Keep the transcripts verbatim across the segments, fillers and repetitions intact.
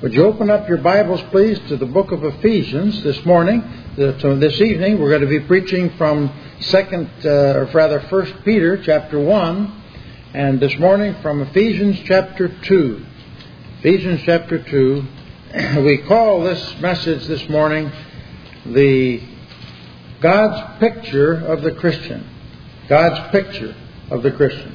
Would you open up your Bibles, please, to the book of Ephesians this morning? This evening, we're going to be preaching from second, uh, or rather, First Peter chapter one, and this morning from Ephesians chapter two. Ephesians chapter two. We call this message this morning the God's picture of the Christian. God's picture of the Christian.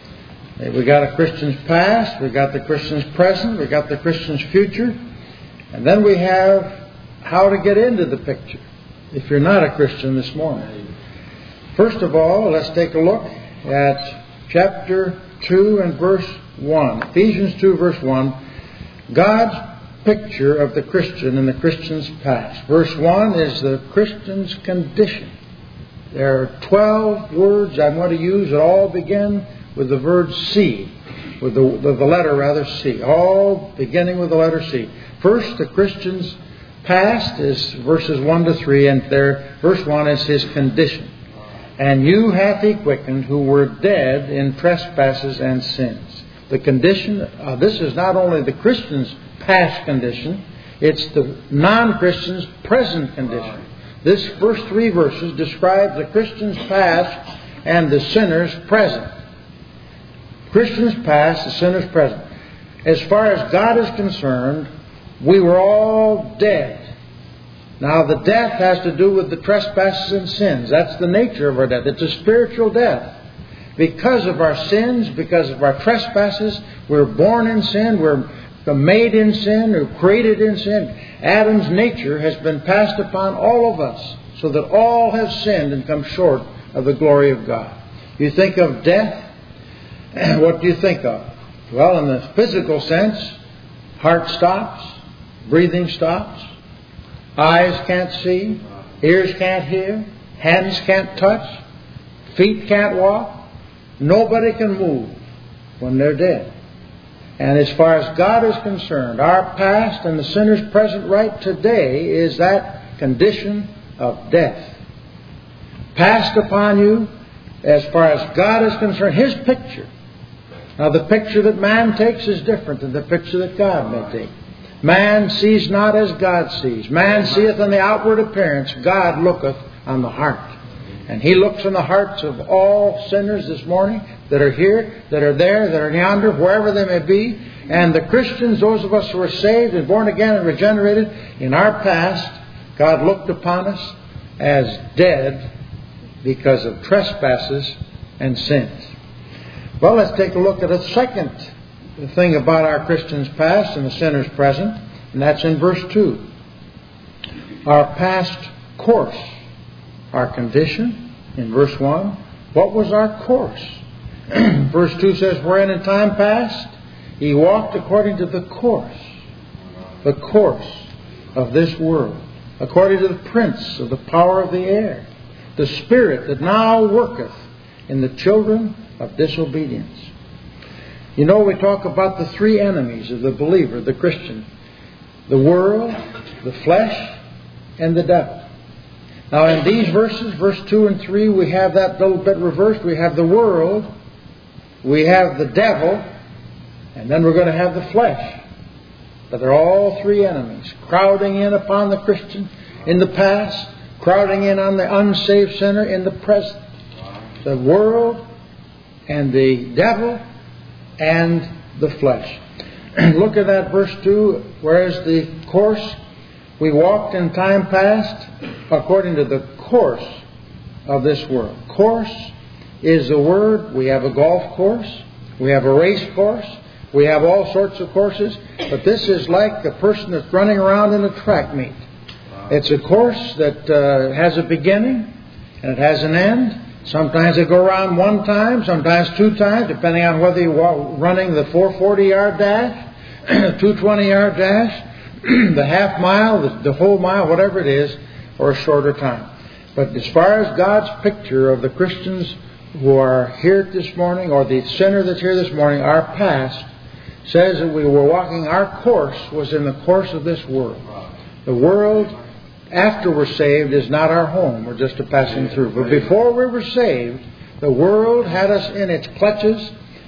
We got a Christian's past, we got the Christian's present, we got the Christian's future, and then we have how to get into the picture if you're not a Christian this morning. First of all, let's take a look at chapter two and verse one. Ephesians two verse one. God's picture of the Christian and the Christian's past. Verse one is the Christian's condition. There are twelve words I'm going to use that all begin with the word C, with the, the, the letter rather C, all beginning with the letter C. First, the Christian's past is verses one to three, and there, verse one is his condition. And you hath he quickened who were dead in trespasses and sins. The condition, uh, this is not only the Christian's past condition, it's the non-Christian's present condition. This first three verses describe the Christian's past and the sinner's present. Christian's past, the sinner's present. As far as God is concerned, we were all dead. Now, the death has to do with the trespasses and sins. That's the nature of our death. It's a spiritual death. Because of our sins, because of our trespasses, we're born in sin, we're made in sin, we're created in sin. Adam's nature has been passed upon all of us, so that all have sinned and come short of the glory of God. You think of death, what do you think of? Well, in the physical sense, heart stops, breathing stops, eyes can't see, ears can't hear, hands can't touch, feet can't walk. Nobody can move when they're dead. And as far as God is concerned, our past and the sinner's present right today is that condition of death. Passed upon you, as far as God is concerned, His picture. Now, the picture that man takes is different than the picture that God may take. Man sees not as God sees. Man seeth on the outward appearance. God looketh on the heart. And He looks on the hearts of all sinners this morning that are here, that are there, that are yonder, wherever they may be. And the Christians, those of us who are saved and born again and regenerated, in our past, God looked upon us as dead because of trespasses and sins. Well, let's take a look at a second thing about our Christian's past and the sinner's present, and that's in verse two. Our past course, our condition, in verse one. What was our course? Verse two says, wherein in time past he walked according to the course, the course of this world, according to the prince of the power of the air, the spirit that now worketh in the children of disobedience. You know, we talk about the three enemies of the believer, the Christian: the world, the flesh, and the devil. Now, in these verses, verse two and three, we have that little bit reversed. We have the world, we have the devil, and then we're going to have the flesh. But they're all three enemies, crowding in upon the Christian in the past, crowding in on the unsaved sinner in the present. The world and the devil and the flesh. Look at that verse two. Whereas the course, we walked in time past according to the course of this world. Course is the word. We have a golf course. We have a race course. We have all sorts of courses. But this is like a person that's running around in a track meet. It's a course that uh, has a beginning and it has an end. Sometimes they go around one time, sometimes two times, depending on whether you're running the four forty-yard dash, two twenty-yard dash, the half mile, the, the whole mile, whatever it is, or a shorter time. But as far as God's picture of the Christians who are here this morning, or the sinner that's here this morning, our past says that we were walking, our course was in the course of this world. The world, after we're saved, is not our home. We're just a passing through. But before we were saved, the world had us in its clutches,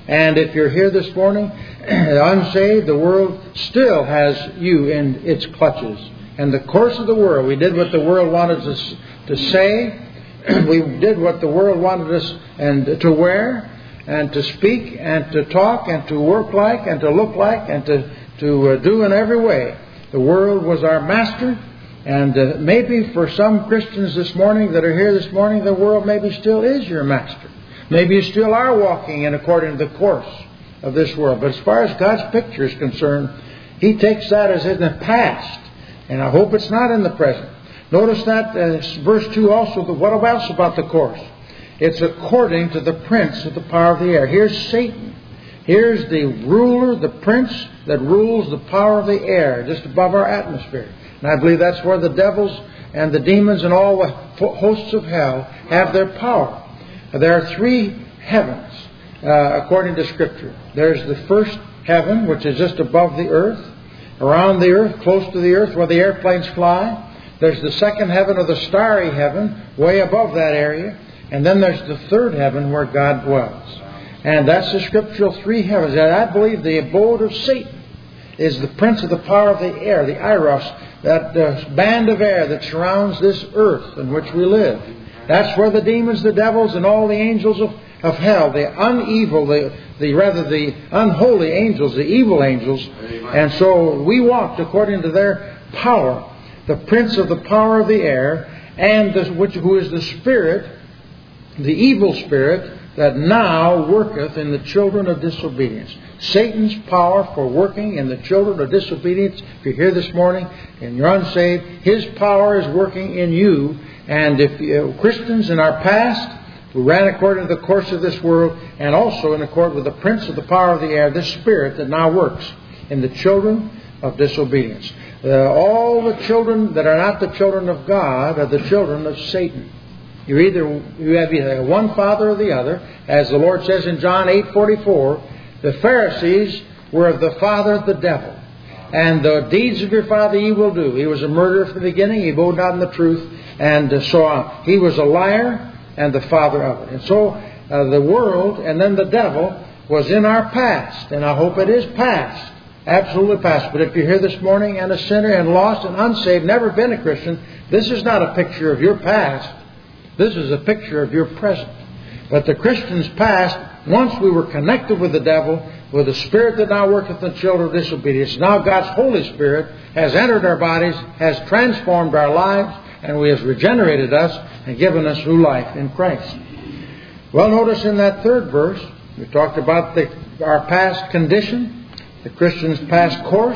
And if you're here this morning, unsaved, the world still has you in its clutches. And the course of the world, we did what the world wanted us to say. We did what the world wanted us and to wear, and to speak, and to talk, and to work like, and to look like, and to, to uh, do in every way. The world was our master. And uh, maybe for some Christians this morning that are here this morning, the world maybe still is your master. Maybe you still are walking in according to the course of this world. But as far as God's picture is concerned, He takes that as in the past. And I hope it's not in the present. Notice that uh, verse two also, the, what else about the course? It's according to the prince of the power of the air. Here's Satan. Here's the ruler, the prince that rules the power of the air, just above our atmosphere. And I believe that's where the devils and the demons and all the hosts of hell have their power. There are three heavens, uh, according to Scripture. There's the first heaven, which is just above the earth, around the earth, close to the earth, where the airplanes fly. There's the second heaven, or the starry heaven, way above that area. And then there's the third heaven, where God dwells. And that's the scriptural three heavens. And I believe the abode of Satan is the prince of the power of the air, the Eros, that uh, band of air that surrounds this earth in which we live. That's where the demons, the devils, and all the angels of, of hell, the unevil, the, the rather the unholy angels, the evil angels. Amen. And so we walked according to their power, the prince of the power of the air, and the, which, who is the spirit, the evil spirit, that now worketh in the children of disobedience. Satan's power for working in the children of disobedience. If you're here this morning and you're unsaved, his power is working in you. And if uh, Christians in our past who ran according to the course of this world, and also in accord with the prince of the power of the air, this spirit that now works in the children of disobedience. Uh, all the children that are not the children of God are the children of Satan. You're either, you have either one father or the other. As the Lord says in John eight forty-four, the Pharisees were of the father of the devil. And the deeds of your father ye will do. He was a murderer from the beginning. He abode not in the truth. And so on. He was a liar and the father of it. And so uh, the world and then the devil was in our past. And I hope it is past. Absolutely past. But if you're here this morning and a sinner and lost and unsaved, never been a Christian, this is not a picture of your past. This is a picture of your present. But the Christian's past, once we were connected with the devil, with the spirit that now worketh in the children of disobedience, now God's Holy Spirit has entered our bodies, has transformed our lives, and we has regenerated us and given us new life in Christ. Well, notice in that third verse, we talked about the, our past condition, the Christian's past course,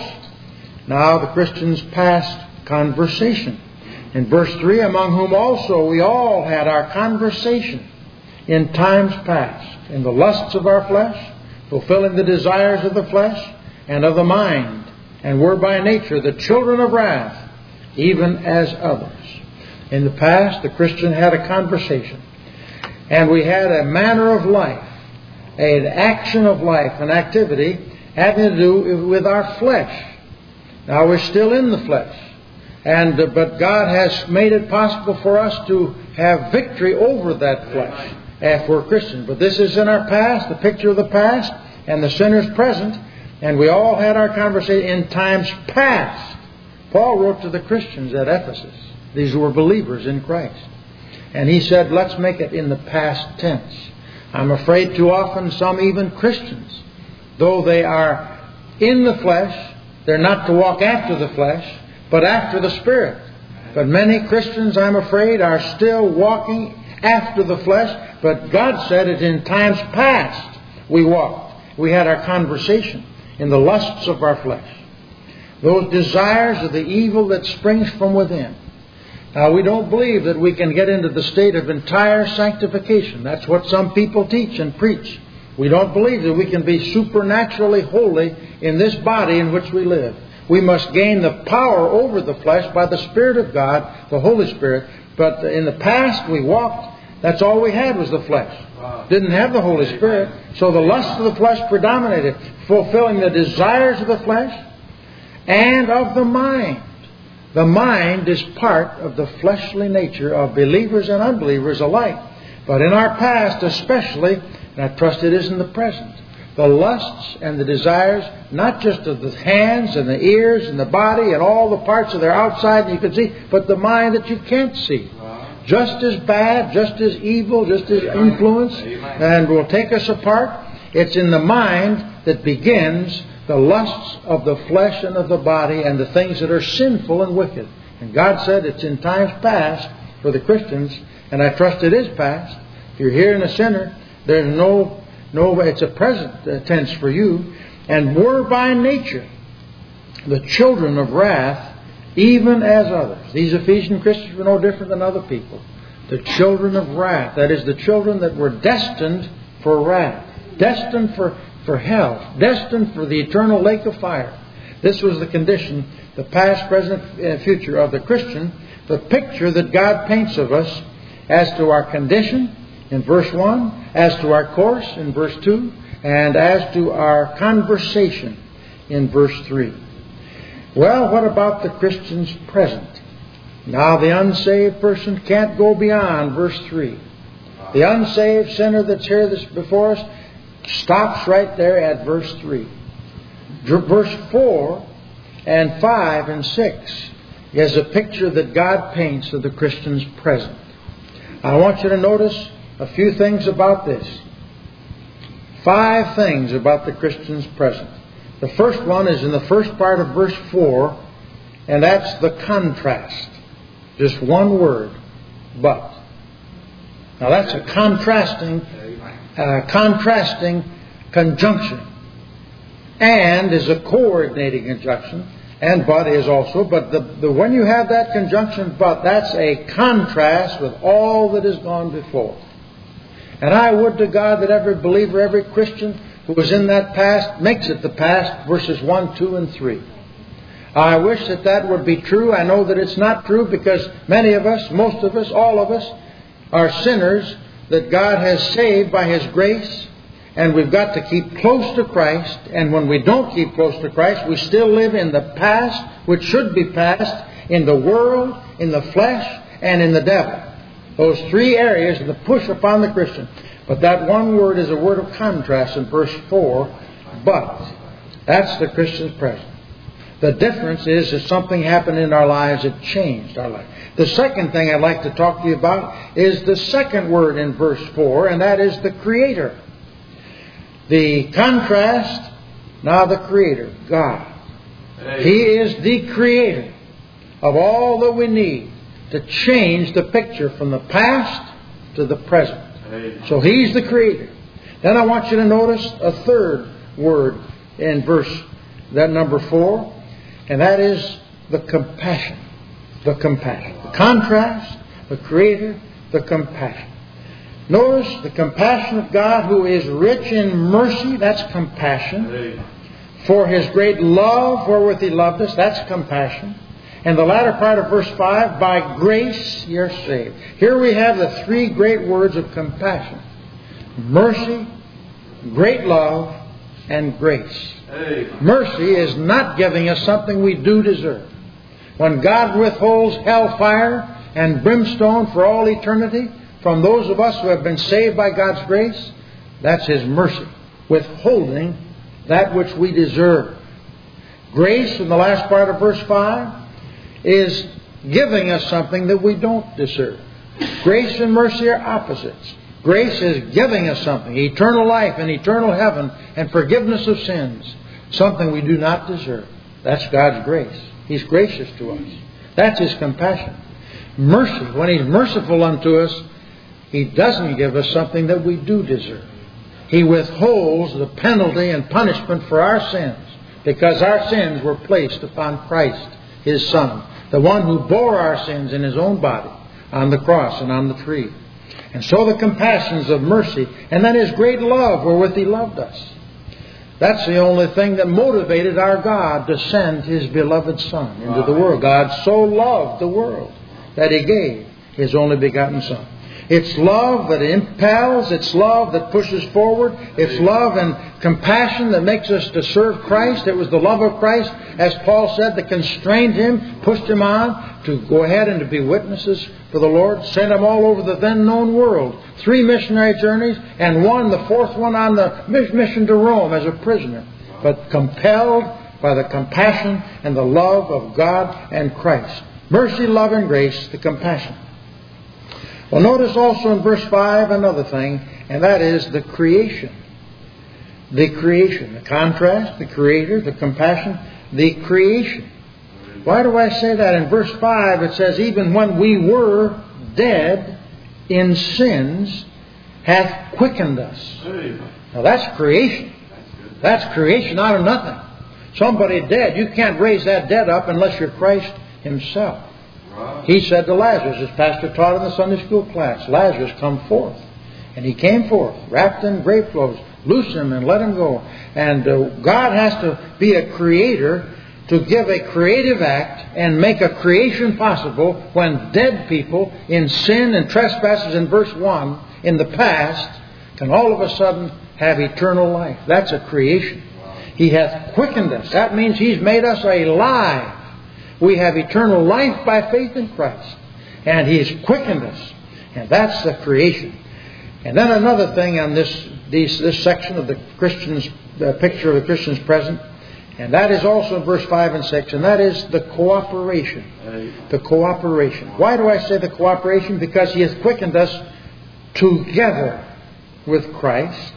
now the Christian's past conversation. In verse three, among whom also we all had our conversation in times past, in the lusts of our flesh, fulfilling the desires of the flesh and of the mind, and were by nature the children of wrath, even as others. In the past, the Christian had a conversation, and we had a manner of life, an action of life, an activity having to do with our flesh. Now we're still in the flesh. And uh, but God has made it possible for us to have victory over that flesh if we're Christians. But this is in our past, the picture of the past, and the sinner's present. And we all had our conversation in times past. Paul wrote to the Christians at Ephesus. These were believers in Christ. And he said, let's make it in the past tense. I'm afraid too often some even Christians, though they are in the flesh, they're not to walk after the flesh, but after the Spirit. But many Christians, I'm afraid, are still walking after the flesh. But God said it in times past we walked. We had our conversation in the lusts of our flesh. Those desires of the evil that springs from within. Now, we don't believe that we can get into the state of entire sanctification. That's what some people teach and preach. We don't believe that we can be supernaturally holy in this body in which we live. We must gain the power over the flesh by the Spirit of God, the Holy Spirit. But in the past we walked, that's all we had was the flesh. Didn't have the Holy Spirit. So the lust of the flesh predominated, fulfilling the desires of the flesh and of the mind. The mind is part of the fleshly nature of believers and unbelievers alike. But in our past especially, and I trust it is in the present, the lusts and the desires, not just of the hands and the ears and the body and all the parts of their outside that you can see, but the mind that you can't see. Just as bad, just as evil, just as influence, and will take us apart. It's in the mind that begins the lusts of the flesh and of the body and the things that are sinful and wicked. And God said it's in times past for the Christians, and I trust it is past. If you're here in a sinner, there's no, no, it's a present tense for you. And we're by nature the children of wrath, even as others. These Ephesian Christians were no different than other people. The children of wrath. That is, the children that were destined for wrath. Destined for, for hell. Destined for the eternal lake of fire. This was the condition, the past, present, and future of the Christian. The picture that God paints of us as to our condition in verse one, as to our course in verse two, and as to our conversation in verse three. Well, what about the Christian's present? Now, the unsaved person can't go beyond verse three. The unsaved sinner that's here this before us stops right there at verse three. Verse four and five and six is a picture that God paints of the Christian's present. I want you to notice a few things about this. Five things about the Christian's present. The first one is in the first part of verse four, and that's the contrast. Just one word, but. Now that's a contrasting, uh, contrasting conjunction, and is a coordinating conjunction, and but is also. But the, the when you have that conjunction, but, that's a contrast with all that has gone before. And I would to God that every believer, every Christian who was in that past makes it the past, verses one, two, and three. I wish that that would be true. I know that it's not true because many of us, most of us, all of us, are sinners that God has saved by His grace, and we've got to keep close to Christ. And when we don't keep close to Christ, we still live in the past, which should be past, in the world, in the flesh, and in the devil. Those three areas are the push upon the Christian. But that one word is a word of contrast in verse four, but. That's the Christian's present. The difference is that something happened in our lives that changed our life. The second thing I'd like to talk to you about is the second word in verse four, and that is the Creator. The contrast, now the Creator, God. He is the Creator of all that we need to change the picture from the past to the present. So He's the Creator. Then I want you to notice a third word in verse, that number four, and that is the compassion. The compassion. The contrast, the Creator, the compassion. Notice the compassion of God, who is rich in mercy. That's compassion. For His great love wherewith He loved us. That's compassion. And the latter part of verse five, by grace you're saved. Here we have the three great words of compassion. Mercy, great love, and grace. Mercy is not giving us something we do deserve. When God withholds hellfire and brimstone for all eternity from those of us who have been saved by God's grace, that's His mercy, withholding that which we deserve. Grace, in the last part of verse five, is giving us something that we don't deserve. Grace and mercy are opposites. Grace is giving us something, eternal life and eternal heaven and forgiveness of sins, something we do not deserve. That's God's grace. He's gracious to us. That's His compassion. Mercy, when He's merciful unto us, He doesn't give us something that we do deserve. He withholds the penalty and punishment for our sins because our sins were placed upon Christ, His Son, the one who bore our sins in His own body on the cross and on the tree. And so the compassions of mercy, and then His great love wherewith He loved us. That's the only thing that motivated our God to send His beloved Son into the world. God so loved the world that He gave His only begotten Son. It's love that impels. It's love that pushes forward. It's love and compassion that makes us to serve Christ. It was the love of Christ, as Paul said, that constrained him, pushed him on to go ahead and to be witnesses for the Lord. Sent him all over the then known world. Three missionary journeys, and one, the fourth one, on the mission to Rome as a prisoner. But compelled by the compassion and the love of God and Christ. Mercy, love, and grace, the compassion. Well, notice also in verse five another thing, and that is the creation. The creation. The contrast, the Creator, the compassion, the creation. Why do I say that? In verse five it says, even when we were dead in sins, hath quickened us. Now that's creation. That's creation out of nothing. Somebody dead, you can't raise that dead up unless you're Christ Himself. He said to Lazarus, as Pastor taught in the Sunday school class, Lazarus, come forth. And he came forth, wrapped in grave clothes. Loose him and let him go. And uh, God has to be a creator to give a creative act and make a creation possible when dead people in sin and trespasses in verse one in the past can all of a sudden have eternal life. That's a creation. He hath quickened us. That means He's made us alive. We have eternal life by faith in Christ. And He has quickened us. And that's the creation. And then another thing on this these, this section of the Christian's uh, picture of the Christian's present. And that is also in verse five and six. And that is the cooperation. The cooperation. Why do I say the cooperation? Because He has quickened us together with Christ.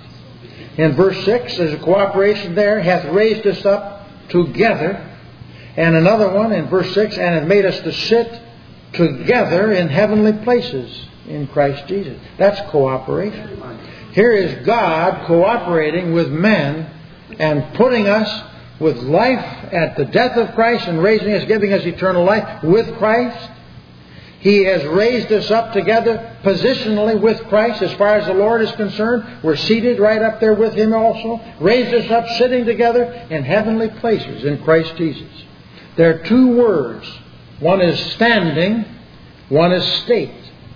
In verse six, there's a cooperation there. Hath raised us up together. And another one in verse six, and hath made us to sit together in heavenly places in Christ Jesus. That's cooperation. Here is God cooperating with men and putting us with life at the death of Christ and raising us, giving us eternal life with Christ. He has raised us up together positionally with Christ as far as the Lord is concerned. We're seated right up there with Him also. Raised us up sitting together in heavenly places in Christ Jesus. There are two words. One is standing, one is state.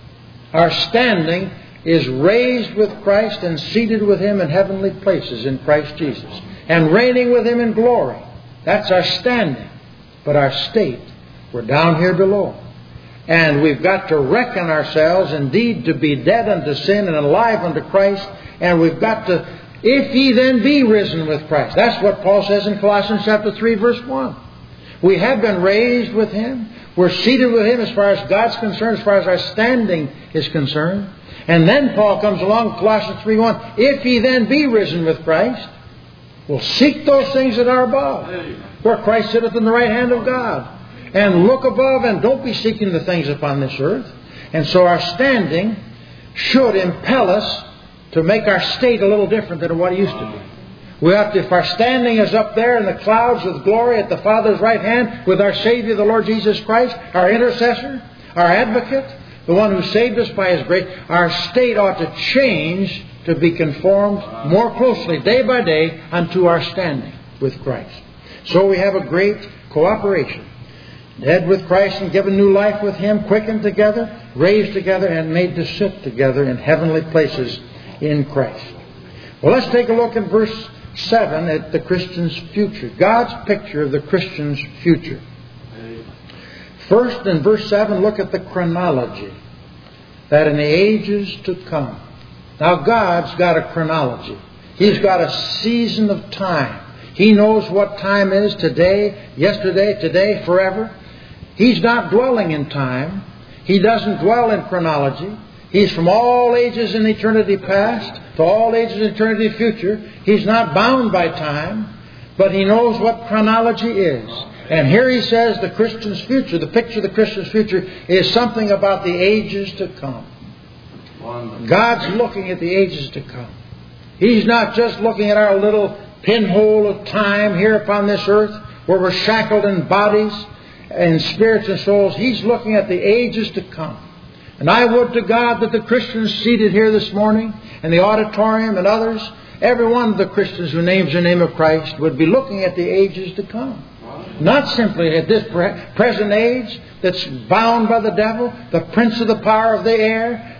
Our standing is raised with Christ and seated with Him in heavenly places in Christ Jesus. And reigning with Him in glory. That's our standing. But our state, we're down here below. And we've got to reckon ourselves indeed to be dead unto sin and alive unto Christ. And we've got to, if ye then be risen with Christ. That's what Paul says in Colossians chapter three, verse one. We have been raised with Him. We're seated with Him as far as God's concerned, as far as our standing is concerned. And then Paul comes along, Colossians three one. If ye then be risen with Christ, well, seek those things that are above, where Christ sitteth in the right hand of God. And look above and don't be seeking the things upon this earth. And so our standing should impel us to make our state a little different than what it used to be. We have to, if our standing is up there in the clouds with glory at the Father's right hand with our Savior, the Lord Jesus Christ, our intercessor, our advocate, the one who saved us by His grace, our state ought to change to be conformed more closely day by day unto our standing with Christ. So we have a great cooperation. Dead with Christ and given new life with Him, quickened together, raised together, and made to sit together in heavenly places in Christ. Well, let's take a look at verse seven at the Christian's future. God's picture of the Christian's future. First, in verse seven, look at the chronology. That in the ages to come. Now, God's got a chronology. He's got a season of time. He knows what time is today, yesterday, today, forever. He's not dwelling in time. He doesn't dwell in chronology. He's from all ages in eternity past to all ages in eternity future. He's not bound by time, but He knows what chronology is. And here He says the Christian's future, the picture of the Christian's future is something about the ages to come. God's looking at the ages to come. He's not just looking at our little pinhole of time here upon this earth where we're shackled in bodies and spirits and souls. He's looking at the ages to come. And I would to God that the Christians seated here this morning in the auditorium and others, every one of the Christians who names the name of Christ would be looking at the ages to come. Not simply at this present age that's bound by the devil, the prince of the power of the air,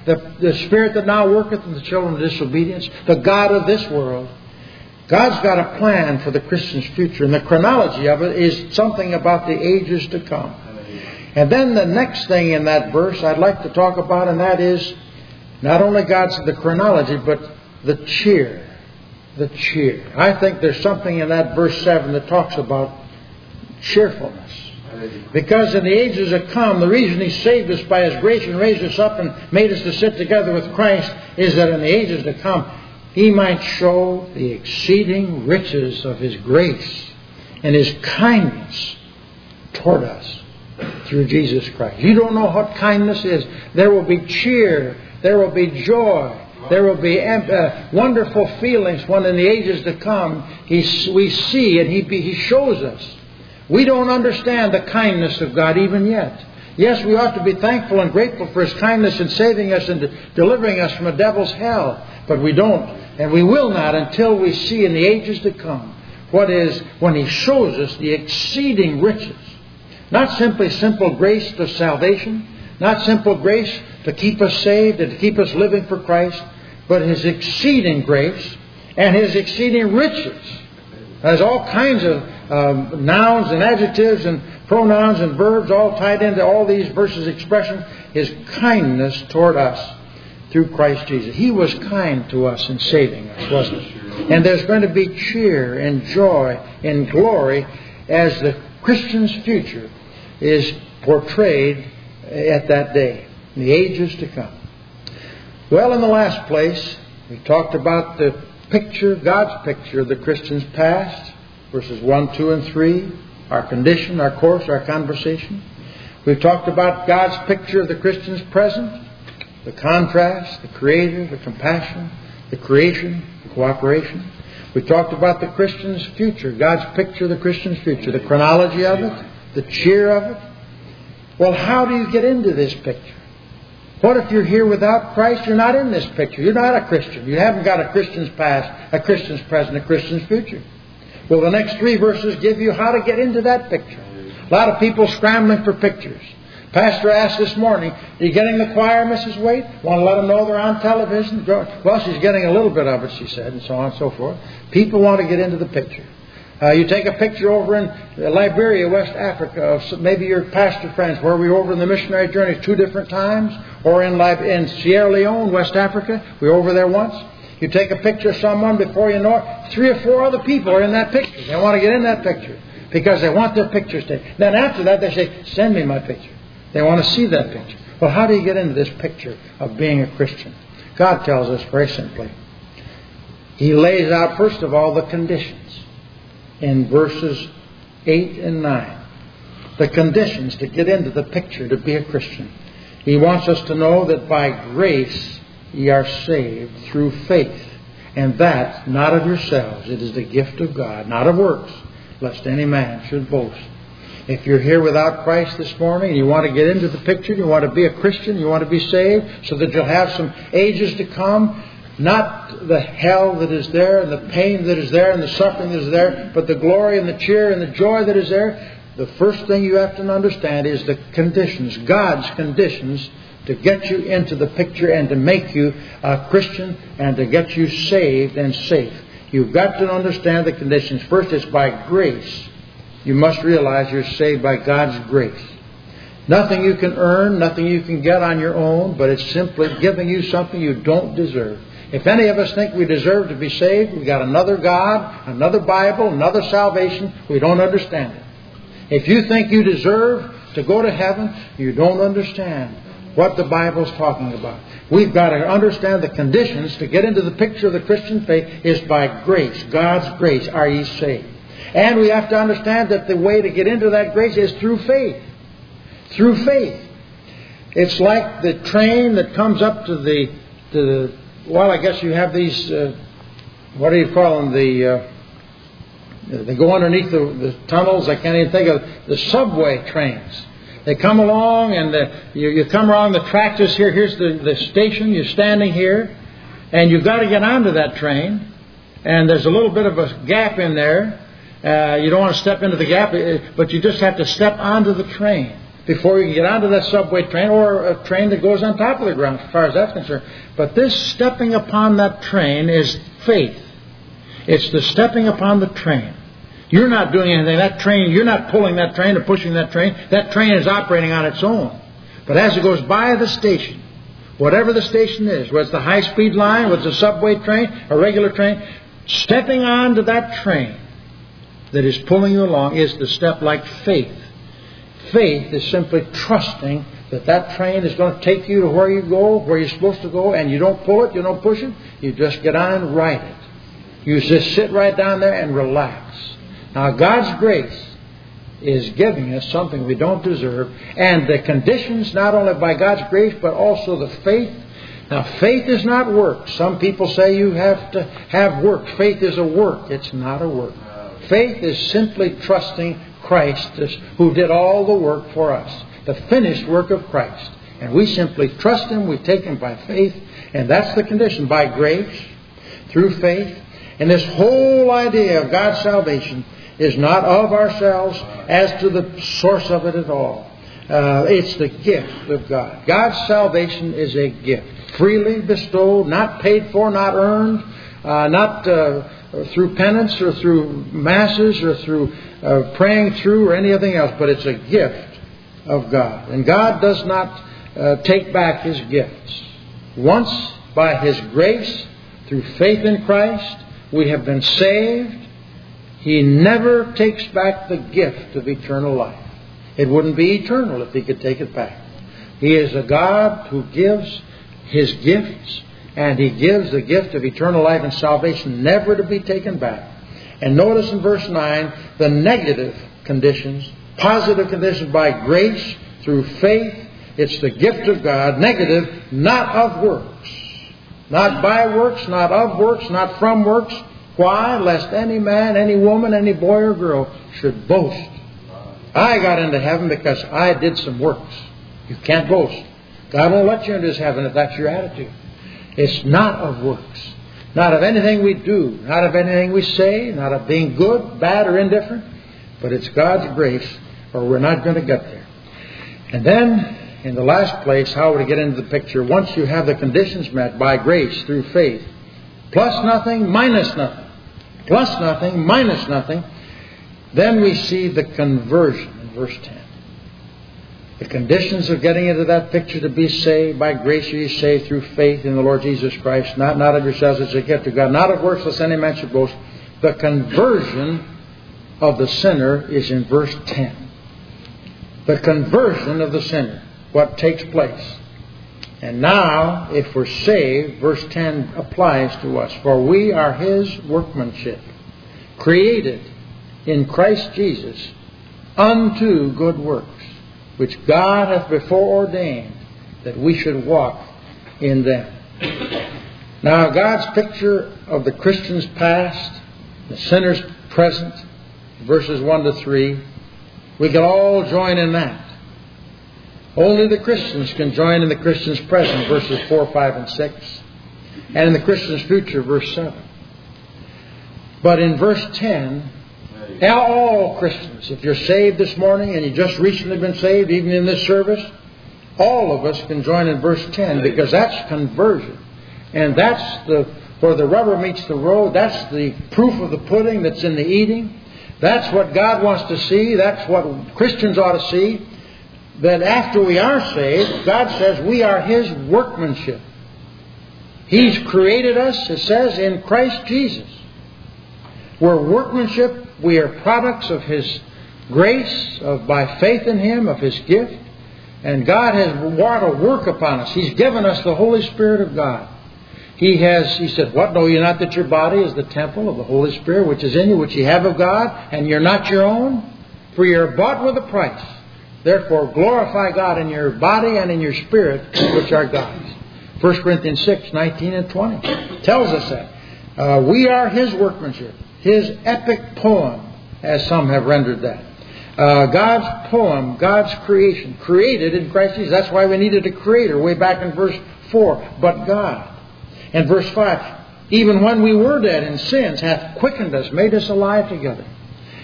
the, the spirit that now worketh in the children of disobedience, the God of this world. God's got a plan for the Christian's future, and the chronology of it is something about the ages to come. And then the next thing in that verse I'd like to talk about, and that is not only God's the chronology, but the cheer. The cheer. I think there's something in that verse seven that talks about cheerfulness. Because in the ages to come, the reason He saved us by His grace and raised us up and made us to sit together with Christ is that in the ages to come, He might show the exceeding riches of His grace and His kindness toward us through Jesus Christ. You don't know what kindness is. There will be cheer. There will be joy. There will be uh, wonderful feelings when in the ages to come he, we see and he, he shows us. We don't understand the kindness of God even yet. Yes, we ought to be thankful and grateful for His kindness in saving us and delivering us from the devil's hell. But we don't, and we will not until we see in the ages to come what is when He shows us the exceeding riches. Not simply simple grace to salvation, not simple grace to keep us saved and to keep us living for Christ, but His exceeding grace and His exceeding riches. There's all kinds of um, nouns and adjectives and pronouns and verbs all tied into all these verses' expression. His kindness toward us through Christ Jesus. He was kind to us in saving us, wasn't He? And there's going to be cheer and joy and glory as the Christian's future is portrayed at that day, in the ages to come. Well, in the last place, we talked about the picture, God's picture of the Christian's past, verses one, two, and three, our condition, our course, our conversation. We've talked about God's picture of the Christian's present, the contrast, the Creator, the compassion, the creation, the cooperation. We talked about the Christian's future, God's picture of the Christian's future, the chronology of it, the cheer of it. Well, how do you get into this picture? What if you're here without Christ? You're not in this picture. You're not a Christian. You haven't got a Christian's past, a Christian's present, a Christian's future. Well, the next three verses give you how to get into that picture. A lot of people scrambling for pictures. Pastor asked this morning, are you getting the choir, Missus Waite? Want to let them know they're on television? Well, she's getting a little bit of it, she said, and so on and so forth. People want to get into the picture. Uh, you take a picture over in Liberia, West Africa, of maybe your pastor friends, where we were over in the missionary journey two different times, or in, Lib- in Sierra Leone, West Africa. We were over there once. You take a picture of someone, before you know it, three or four other people are in that picture. They want to get in that picture because they want their pictures taken. Then after that, they say, send me my picture. They want to see that picture. Well, how do you get into this picture of being a Christian? God tells us very simply. He lays out, first of all, the conditions in verses eight and nine. The conditions to get into the picture to be a Christian. He wants us to know that by grace ye are saved through faith. And that, not of yourselves. It is the gift of God, not of works, lest any man should boast. If you're here without Christ this morning and you want to get into the picture, you want to be a Christian, you want to be saved so that you'll have some ages to come, not the hell that is there and the pain that is there and the suffering that is there, but the glory and the cheer and the joy that is there, the first thing you have to understand is the conditions, God's conditions to get you into the picture and to make you a Christian and to get you saved and safe. You've got to understand the conditions. First, it's by grace. You must realize you're saved by God's grace. Nothing you can earn, nothing you can get on your own, but it's simply giving you something you don't deserve. If any of us think we deserve to be saved, we've got another God, another Bible, another salvation, we don't understand it. If you think you deserve to go to heaven, you don't understand what the Bible's talking about. We've got to understand the conditions to get into the picture of the Christian faith is by grace, God's grace, are ye saved. And we have to understand that the way to get into that grace is through faith. Through faith. It's like the train that comes up to the, to the well, I guess you have these, uh, what do you call them, the, uh, they go underneath the, the tunnels, I can't even think of the subway trains. They come along and the, you, you come around the track just here, here's the, the station, you're standing here, and you've got to get onto that train, and there's a little bit of a gap in there. Uh, you don't want to step into the gap, but you just have to step onto the train. before you can get onto that subway train or a train that goes on top of the ground, as far as that's concerned. But this stepping upon that train is faith. It's the stepping upon the train. You're not doing anything. That train, you're not pulling that train or pushing that train. That train is operating on its own. But as it goes by the station, whatever the station is, whether it's the high-speed line, whether it's a subway train, a regular train, stepping onto that train that is pulling you along is the step like faith. Faith is simply trusting that that train is going to take you to where you go, where you're supposed to go, and you don't pull it, you don't push it, you just get on and ride it. You just sit right down there and relax. Now, God's grace is giving us something we don't deserve, and the conditions, not only by God's grace, but also the faith. Now, faith is not work. Some people say you have to have work. Faith is a work. It's not a work. Faith is simply trusting Christ, who did all the work for us, the finished work of Christ. And we simply trust Him, we take Him by faith, and that's the condition, by grace, through faith. And this whole idea of God's salvation is not of ourselves as to the source of it at all. Uh, it's the gift of God. God's salvation is a gift, freely bestowed, not paid for, not earned, uh, not uh, through penance or through masses or through uh, praying through or anything else, but it's a gift of God. And God does not uh, take back His gifts. Once, by His grace, through faith in Christ, we have been saved. He never takes back the gift of eternal life. It wouldn't be eternal if He could take it back. He is a God who gives His gifts, and He gives the gift of eternal life and salvation never to be taken back. And notice in verse nine the negative conditions, positive conditions by grace, through faith. It's the gift of God. Negative, not of works. Not by works, not of works, not from works. Why? Lest any man, any woman, any boy or girl should boast. I got into heaven because I did some works. You can't boast. God won't let you into His heaven if that's your attitude. It's not of works. Not of anything we do. Not of anything we say. Not of being good, bad, or indifferent. But it's God's grace, or we're not going to get there. And then, in the last place, how would we get into the picture? Once you have the conditions met by grace through faith, plus nothing, minus nothing. Plus nothing, minus nothing. Then we see the conversion in verse ten. The conditions of getting into that picture to be saved, by grace are you saved through faith in the Lord Jesus Christ, not, not of yourselves, it's a gift of God, not of works, lest any man should boast. The conversion of the sinner is in verse ten. The conversion of the sinner, what takes place. And now, if we're saved, verse ten applies to us. For we are His workmanship, created in Christ Jesus unto good works, which God hath before ordained that we should walk in them. Now, God's picture of the Christian's past, the sinner's present, verses one to three, we can all join in that. Only the Christians can join in the Christian's present, verses four, five, and six. And in the Christian's future, verse seven. But in verse ten, all Christians, if you're saved this morning and you've just recently been saved, even in this service, all of us can join in verse ten, because that's conversion. And that's the where the rubber meets the road. That's the proof of the pudding that's in the eating. That's what God wants to see. That's what Christians ought to see. That after we are saved, God says we are His workmanship. He's created us, it says, in Christ Jesus. We're workmanship. We are products of His grace, of by faith in Him, of His gift. And God has wrought a work upon us. He's given us the Holy Spirit of God. He has, He said, what, know you not that your body is the temple of the Holy Spirit, which is in you, which you have of God, and you're not your own? For you're bought with a price. Therefore, glorify God in your body and in your spirit, which are God's. First Corinthians six, nineteen and twenty tells us that. Uh, we are His workmanship. His epic poem, as some have rendered that. Uh, God's poem, God's creation, created in Christ Jesus. That's why we needed a creator way back in verse four. But God. And verse five, even when we were dead in sins, hath quickened us, made us alive together.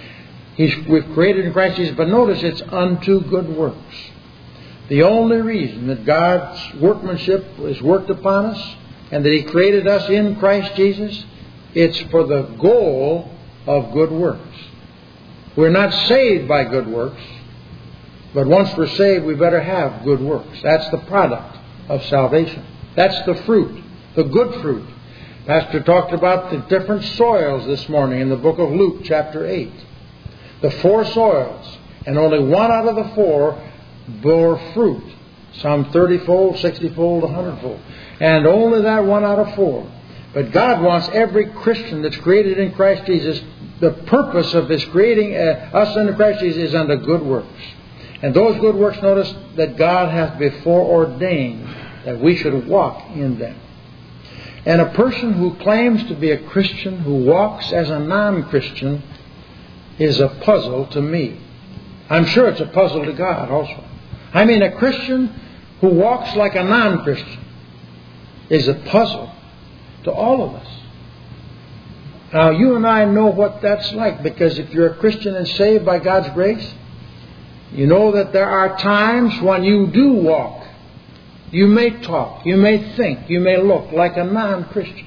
He's, we've created in Christ Jesus, but notice it's unto good works. The only reason that God's workmanship is worked upon us and that He created us in Christ Jesus, it's for the goal of good works. We're not saved by good works, but once we're saved, we better have good works. That's the product of salvation. That's the fruit, the good fruit. Pastor talked about the different soils this morning in the book of Luke, chapter eight. The four soils, and only one out of the four bore fruit. Some thirty-fold, sixty-fold, one hundred-fold. And only that one out of four. But God wants every Christian that's created in Christ Jesus, the purpose of His creating uh, us in Christ Jesus is unto good works. And those good works, notice that God hath before ordained that we should walk in them. And a person who claims to be a Christian who walks as a non-Christian is a puzzle to me. I'm sure it's a puzzle to God also. I mean, a Christian who walks like a non-Christian is a puzzle to all of us. Now, you and I know what that's like, because if you're a Christian and saved by God's grace, you know that there are times when you do walk. You may talk, you may think, you may look like a non-Christian.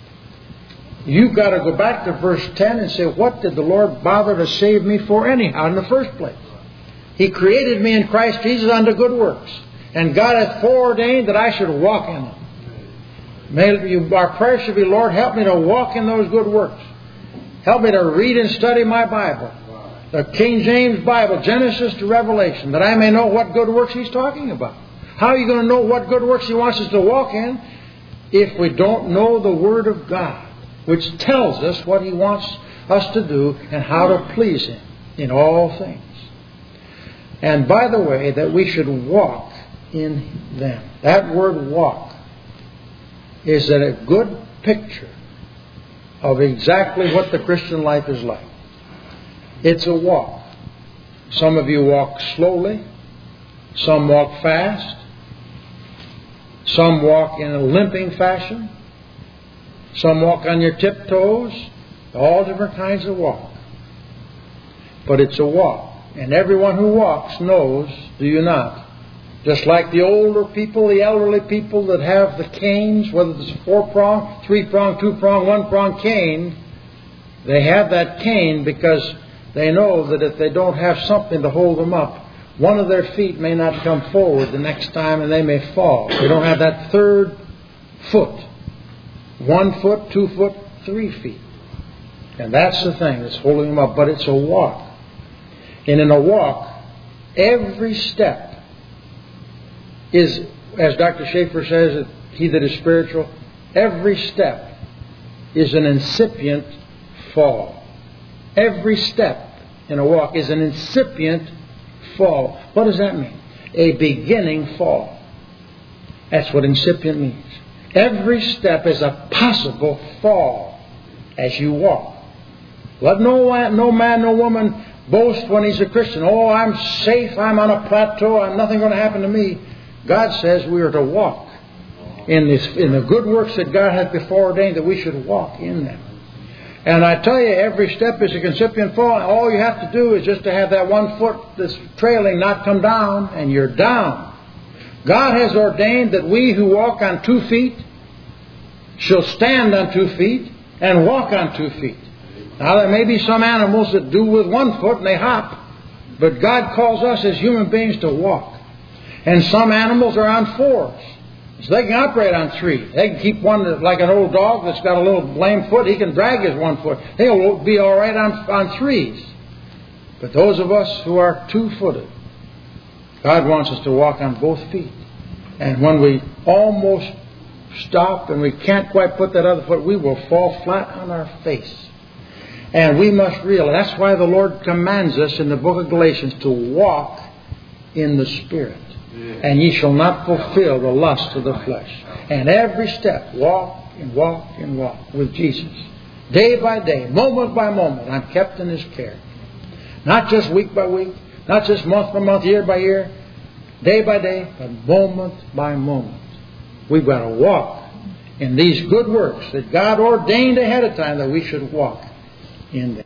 You've got to go back to verse ten and say, what did the Lord bother to save me for anyhow in the first place? He created me in Christ Jesus unto good works, and God hath foreordained that I should walk in them. May you, our prayer should be, Lord, help me to walk in those good works. Help me to read and study my Bible, the King James Bible, Genesis to Revelation, that I may know what good works He's talking about. How are you going to know what good works He wants us to walk in if we don't know the Word of God, which tells us what He wants us to do and how to please Him in all things? And by the way, that we should walk in them. That word walk is a good picture of exactly what the Christian life is like. It's a walk. Some of you walk slowly. Some walk fast. Some walk in a limping fashion. Some walk on your tiptoes. All different kinds of walk. But it's a walk. And everyone who walks knows, do you not? Just like the older people, the elderly people that have the canes, whether it's a four-prong, three-prong, two-prong, one-prong cane, they have that cane because they know that if they don't have something to hold them up, one of their feet may not come forward the next time and they may fall. They don't have that third foot. One foot, two foot, three feet. And that's the thing that's holding them up. But it's a walk. And in a walk, every step is, as Doctor Schaefer says, he that is spiritual, every step is an incipient fall. Every step in a walk is an incipient fall. What does that mean? A beginning fall. That's what incipient means. Every step is a possible fall as you walk. Let no, no man, no woman boast when he's a Christian. Oh, I'm safe, I'm on a plateau, I'm nothing going to happen to me. God says we are to walk in this, in the good works that God has before ordained, that we should walk in them. And I tell you, every step is a incipient fall. All you have to do is just to have that one foot that's trailing not come down, and you're down. God has ordained that we who walk on two feet shall stand on two feet and walk on two feet. Now, there may be some animals that do with one foot and they hop, but God calls us as human beings to walk. And some animals are on fours, so they can operate on three. They can keep one, like an old dog that's got a little lame foot, he can drag his one foot. He'll be all right on, on threes. But those of us who are two-footed, God wants us to walk on both feet. And when we almost stop and we can't quite put that other foot, we will fall flat on our face. And we must realize, that's why the Lord commands us in the book of Galatians to walk in the Spirit. And ye shall not fulfill the lust of the flesh. And every step, walk and walk and walk with Jesus. Day by day, moment by moment, I'm kept in His care. Not just week by week, not just month by month, year by year, day by day, but moment by moment. We've got to walk in these good works that God ordained ahead of time that we should walk in them.